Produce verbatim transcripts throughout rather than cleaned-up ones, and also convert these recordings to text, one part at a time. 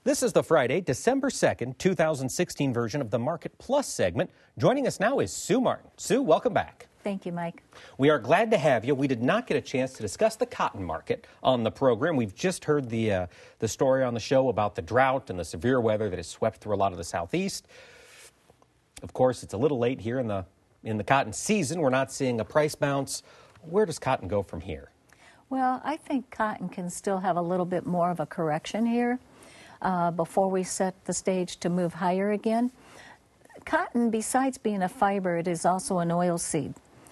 This is the Friday, December second, two thousand sixteen version of the Market Plus segment. Joining us now is Sue Martin. Sue, welcome back. Thank you, Mike. We are glad to have you. We did not get a chance to discuss the cotton market on the program. We've just heard the uh, the story on the show about the drought and the severe weather that has swept through a lot of the southeast. Of course, it's a little late here in the in the cotton season. We're not seeing a price bounce. Where does cotton go from here? Well, I think cotton can still have a little bit more of a correction here uh, before we set the stage to move higher again. Cotton, besides being a fiber, it is also an oil seed.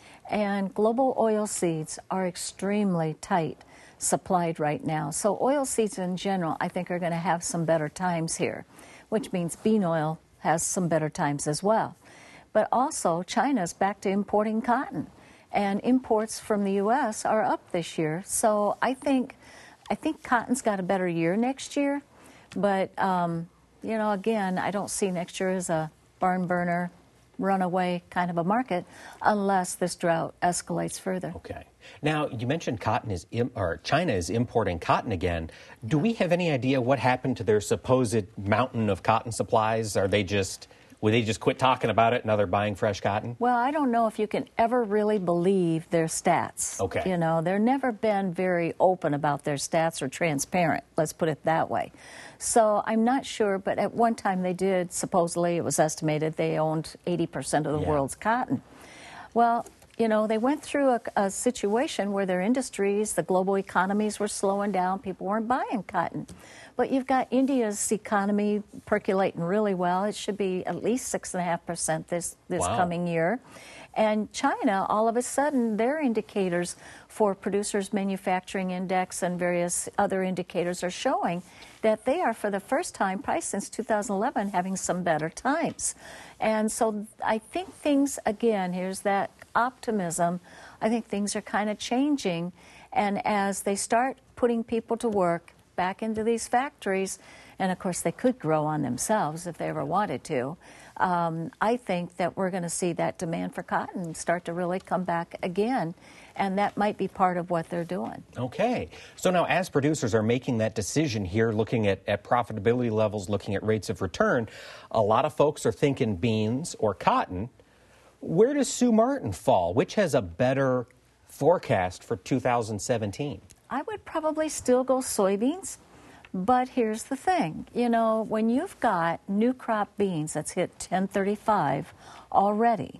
And global oil seeds are extremely tight supplied right now. So oil seeds in general, I think, are going to have some better times here, which means bean oil has some better times as well. But also, China's back to importing cotton. And imports from the U S are up this year. So I think I think cotton's got a better year next year. But, um, you know, again, I don't see next year as a barn burner, runaway kind of a market unless this drought escalates further. Okay. Now, you mentioned cotton is im- or China is importing cotton again. Do we have any idea what happened to their supposed mountain of cotton supplies? Are they just... Would they just quit talking about it and now they're buying fresh cotton? Well, I don't know if you can ever really believe their stats. Okay. You know, they've never been very open about their stats or transparent, let's put it that way. So I'm not sure, but at one time they did, supposedly it was estimated, they owned eighty percent of the yeah. world's cotton. Well, you know, they went through a, a situation where their industries, the global economies were slowing down, people weren't buying cotton. But you've got India's economy percolating really well. It should be at least six point five percent this, this wow. coming year. And China, all of a sudden, their indicators for Producers Manufacturing Index and various other indicators are showing that they are, for the first time, probably since two thousand eleven, having some better times. And so I think things, again, here's that optimism. I think things are kind of changing. And as they start putting people to work back into these factories, and of course they could grow on themselves if they ever wanted to, um, I think that we're going to see that demand for cotton start to really come back again, and that might be part of what they're doing. Okay. So now as producers are making that decision here, looking at, at profitability levels, looking at rates of return, a lot of folks are thinking beans or cotton. Where does Sue Martin fall? Which has a better forecast for two thousand seventeen? I would probably still go soybeans, but here's the thing. You know, when you've got new crop beans that's hit ten thirty-five already,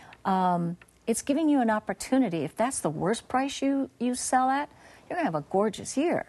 um, it's giving you an opportunity. If that's the worst price you, you sell at, you're going to have a gorgeous year.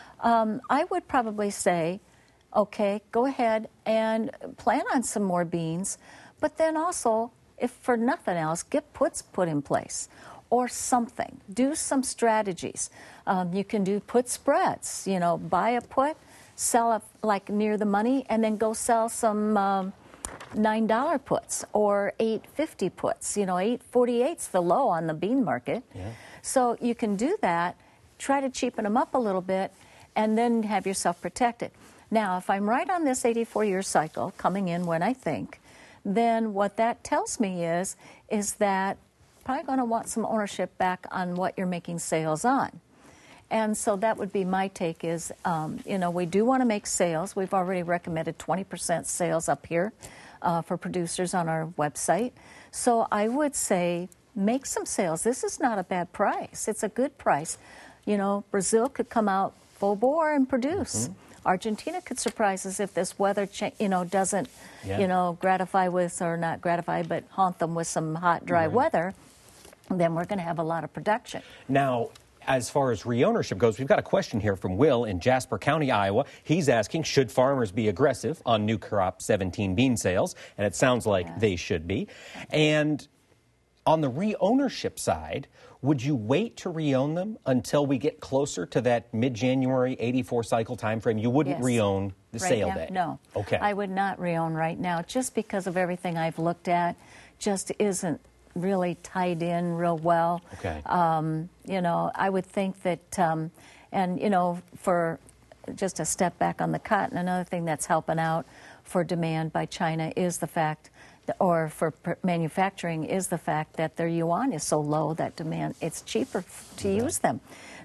Um, I would probably say, okay, go ahead and plan on some more beans, but then also, if for nothing else, get puts put in place. Or something. Do some strategies. Um, you can do put spreads. You know, buy a put, sell it like near the money, and then go sell some um, nine dollar puts or eight fifty puts. You know, eight forty-eight's the low on the bean market. Yeah. So you can do that. Try to cheapen them up a little bit, and then have yourself protected. Now, if I'm right on this eighty-four year cycle coming in when I think, then what that tells me is is that probably going to want some ownership back on what you're making sales on. And so that would be my take is, um, you know, we do want to make sales. We've already recommended twenty percent sales up here uh, for producers on our website. So I would say make some sales. This is not a bad price. It's a good price. You know, Brazil could come out full bore and produce. Mm-hmm. Argentina could surprise us if this weather, cha- you know, doesn't, yeah. you know, gratify with, or not gratify, but haunt them with some hot, dry right. weather. Then we're going to have a lot of production. Now, as far as reownership goes, we've got a question here from Will in Jasper County, Iowa. He's asking, should farmers be aggressive on new crop seventeen bean sales? And it sounds like yes. they should be. And on the reownership side, would you wait to reown them until we get closer to that mid-January eighty-four cycle time frame? You wouldn't yes. reown the right sale now, day? No. Okay. I would not reown right now just because of everything I've looked at. Just isn't really tied in real well. Okay. Um, you know, I would think that, um, and, you know, for just a step back on the cotton, another thing that's helping out for demand by China is the fact, that, or for pr- manufacturing, is the fact that their yuan is so low that demand, it's cheaper f- to Right. use them.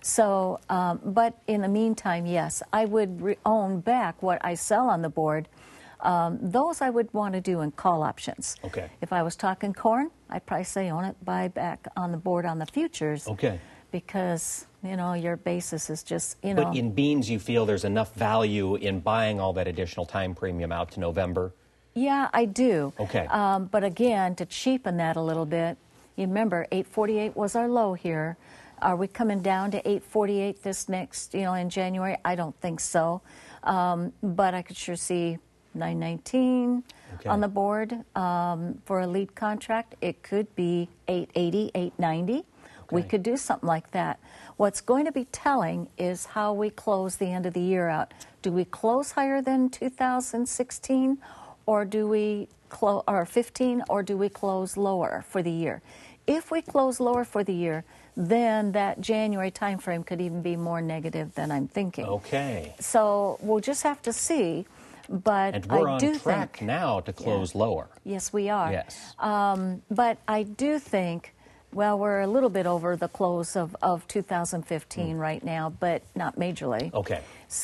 So, um, but in the meantime, yes, I would re- own back what I sell on the board. Um, those I would want to do in call options. Okay. If I was talking corn, I'd probably say own it, buy back on the board on the futures. Okay. Because, you know, your basis is just, you know. But in beans, you feel there's enough value in buying all that additional time premium out to November? Yeah, I do. Okay. Um, but again, to cheapen that a little bit, you remember eight forty-eight was our low here. Are we coming down to eight forty-eight this next, you know, in January? I don't think so. Um, but I could sure see nine nineteen Okay. on the board um, for a lead contract. It could be eight eighty, eight ninety. We Okay. could do something like that. What's going to be telling is how we close the end of the year out. Do we close higher than two thousand sixteen, or do we close, or fifteen, or do we close lower for the year? If we close lower for the year, then that January timeframe could even be more negative than I'm thinking. Okay. So we'll just have to see. But And we're I on do track think, now to close lower. yes, we are. Yes. Um, but I do think, well, we're a little bit over the close of, of two thousand fifteen Mm. right now, but not majorly. Okay.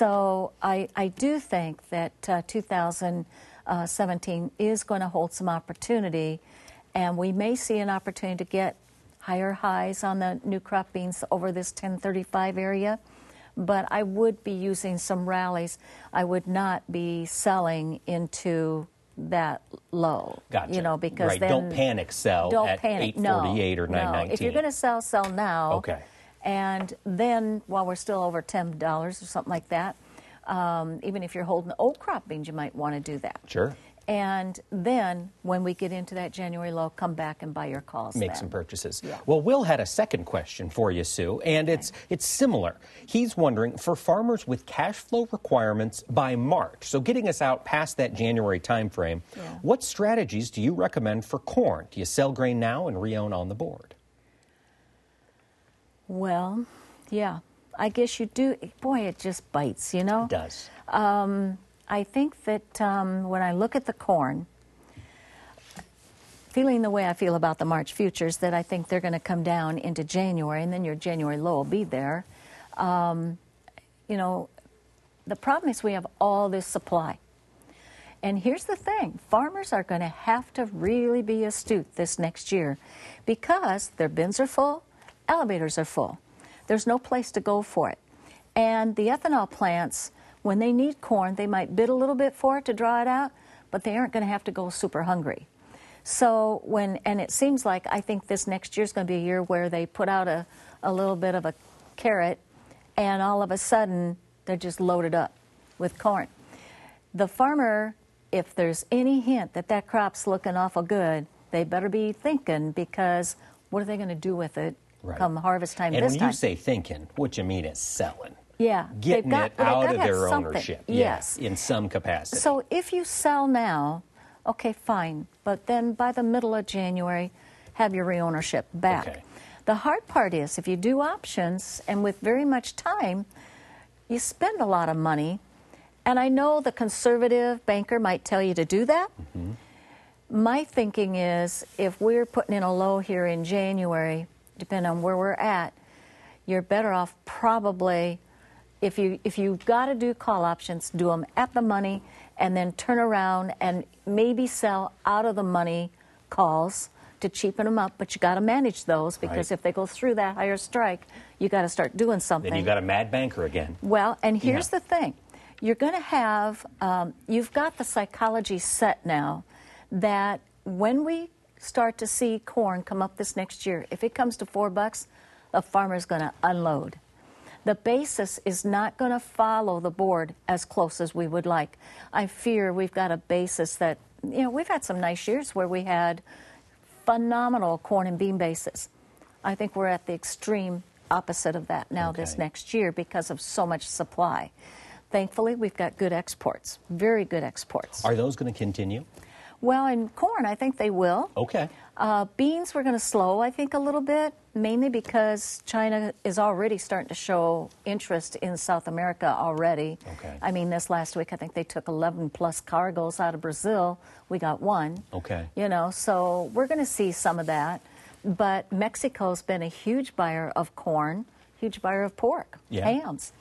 So I, I do think that uh, two thousand seventeen is going to hold some opportunity, and we may see an opportunity to get higher highs on the new crop beans over this ten thirty-five area. But I would be using some rallies. I would not be selling into that low. Gotcha. You know, because right. then Don't panic sell don't at panic. eight forty-eight no, or nine nineteen. No. If you're going to sell, sell now. Okay. And then while we're still over ten dollars or something like that, um, even if you're holding old crop beans, you might want to do that. Sure. And then when we get into that January low, come back and buy your calls. Make then. some purchases. Yeah. Well, Will had a second question for you, Sue, and it's it's similar. He's wondering, for farmers with cash flow requirements by March, so getting us out past that January time frame, Yeah. what strategies do you recommend for corn? Do you sell grain now and re-own on the board? Well, yeah, I guess you do. Boy, it just bites, you know? It does. Um, I think that um, when I look at the corn, feeling the way I feel about the March futures, that I think they're going to come down into January, and then your January low will be there. Um, you know, the problem is we have all this supply. And here's the thing, farmers are going to have to really be astute this next year because their bins are full, elevators are full. There's no place to go for it. And the ethanol plants, when they need corn, they might bid a little bit for it to draw it out, but they aren't going to have to go super hungry. So when, and it seems like I think this next year is going to be a year where they put out a, a little bit of a carrot, and all of a sudden they're just loaded up with corn. The farmer, if there's any hint that that crop's looking awful good, they better be thinking, because what are they going to do with it Right. come harvest time And this when time? you say thinking, what you mean is selling. Yeah, Getting they've got, it well, they've out gotta of have their something. ownership. Yes. Yeah, in some capacity. So if you sell now, okay, fine. But then by the middle of January, have your reownership back. Okay. The hard part is if you do options and with very much time, you spend a lot of money. And I know the conservative banker might tell you to do that. Mm-hmm. My thinking is if we're putting in a low here in January, depending on where we're at, you're better off probably, if you if you've got to do call options, do them at the money and then turn around and maybe sell out of the money calls to cheapen them up. But you got to manage those, because Right. if they go through that higher strike, you got to start doing something. Then you got a mad banker again. Well, and here's Yeah. the thing. You're going to have, um, you've got the psychology set now that when we start to see corn come up this next year, if it comes to four bucks, the farmer's going to unload. The basis is not going to follow the board as close as we would like. I fear we've got a basis that, you know, we've had some nice years where we had phenomenal corn and bean basis. I think we're at the extreme opposite of that now this Okay. next year because of so much supply. Thankfully, we've got good exports, very good exports. Are those going to continue? Well, in corn, I think they will. Okay. Uh, beans, we're going to slow, I think, a little bit. mainly because China is already starting to show interest in South America already. Okay. I mean, this last week, I think they took eleven plus cargoes out of Brazil. We got one. Okay. You know, so we're going to see some of that. But Mexico's been a huge buyer of corn, huge buyer of pork, Yeah. hams.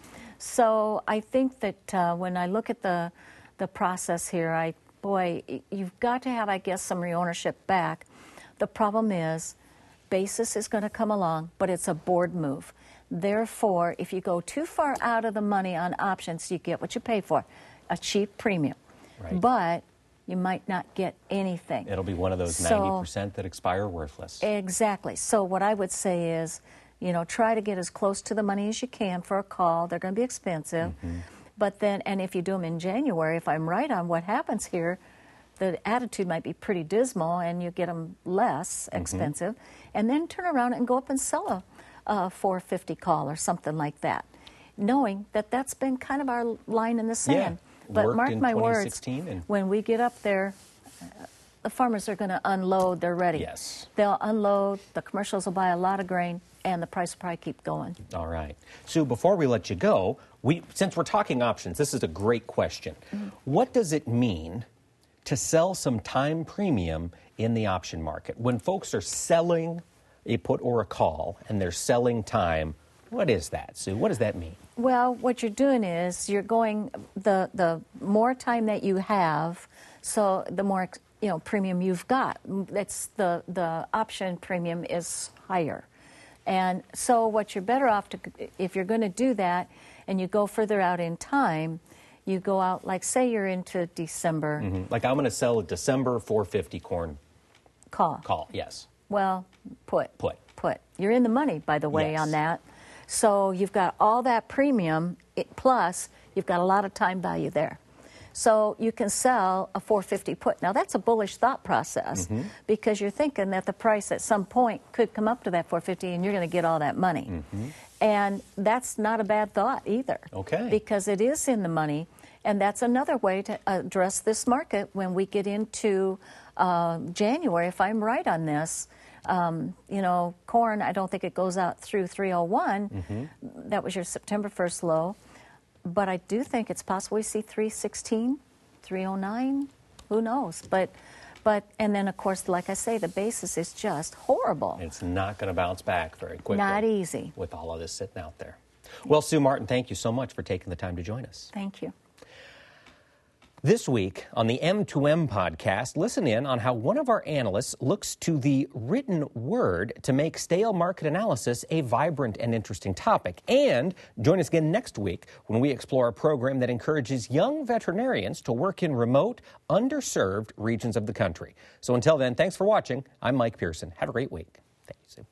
So I think that uh, when I look at the the process here, I boy, you've got to have, I guess, some reownership back. The problem is, basis is going to come along, but it's a board move. Therefore, if you go too far out of the money on options, you get what you pay for, a cheap premium. Right. But you might not get anything. It'll be one of those So- ninety percent that expire worthless. Exactly. So what I would say is, you know, try to get as close to the money as you can for a call. They're going to be expensive. Mm-hmm. But then, and if you do them in January, if I'm right on what happens here, the attitude might be pretty dismal and you get them less Mm-hmm. expensive. And then turn around and go up and sell a, a four fifty call or something like that, knowing that that's been kind of our line in the sand. But worked mark in my twenty words, sixteen and- when we get up there, uh, the farmers are going to unload. They're ready. Yes. They'll unload. The commercials will buy a lot of grain, and the price will probably keep going. All right. Sue, before we let you go, we since we're talking options, this is a great question. Mm-hmm. What does it mean to sell some time premium in the option market? When folks are selling a put or a call and they're selling time, what is that, Sue? What does that mean? Well, what you're doing is you're going the the more time that you have, so the more you know premium you've got. That's the the option premium is higher, and so what you're better off to if you're going to do that, and you go further out in time, you go out like say you're into December. Mm-hmm. Like I'm going to sell a December four fifty corn Call. call. Yes. Well, put. Put. Put. You're in the money, by the way, Yes. on that. So you've got all that premium, it, plus you've got a lot of time value there. So you can sell a four fifty put. Now, that's a bullish thought process Mm-hmm. because you're thinking that the price at some point could come up to that four fifty and you're going to get all that money. Mm-hmm. And that's not a bad thought either. Okay. Because it is in the money. And that's another way to address this market when we get into uh, January, if I'm right on this. Um, you know, corn, I don't think it goes out through three oh one. Mm-hmm. That was your September first low. But I do think it's possible we see three sixteen, three oh nine. Who knows? But, but, and then, of course, like I say, the basis is just horrible. It's not going to bounce back very quickly. Not easy. With all of this sitting out there. Well, Sue Martin, thank you so much for taking the time to join us. Thank you. This week on the M two M podcast, listen in on how one of our analysts looks to the written word to make stale market analysis a vibrant and interesting topic. And join us again next week when we explore a program that encourages young veterinarians to work in remote, underserved regions of the country. So until then, thanks for watching. I'm Mike Pearson. Have a great week. Thank you, Sue.